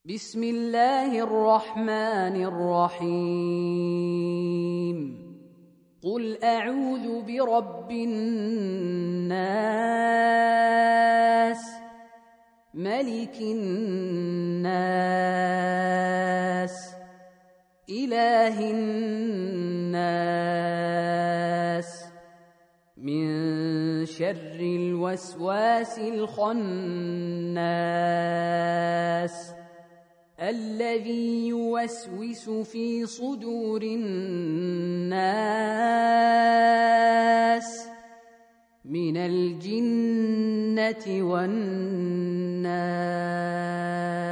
بسم الله الرحمن الرحيم قل أعوذ برب الناس ملك الناس إله الناس من شر الوسواس الخناس الذي يوسوس في صدور الناس من الجنة والناس.